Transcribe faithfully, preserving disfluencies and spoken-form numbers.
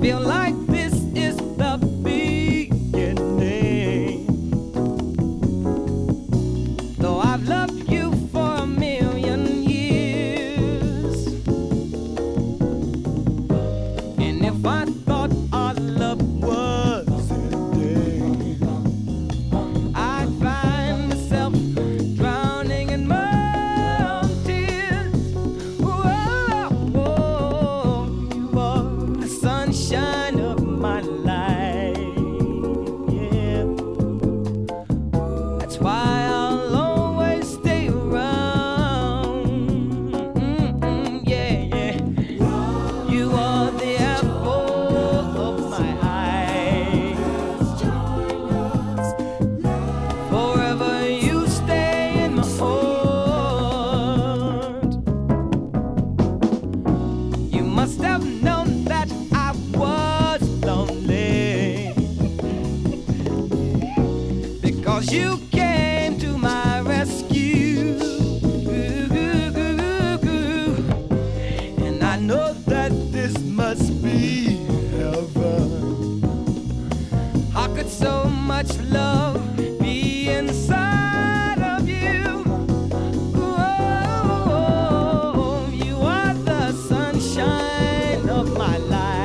Feel like this is the beginning. Though I've loved you for a million years, and if I thought our love was ending, I'd find myself drowning in my own tears. Whoa, whoa, you are the sunshine of my life. Yeah, that's why I'll always stay around. Mm-mm, yeah, yeah. You are the apple of my eye. Forever you stay in my heart. You must have known that I was lonely, because you came to my rescue. And I know that this must be heaven. How could so much love be inside of you? Oh, you are the sunshine of my life.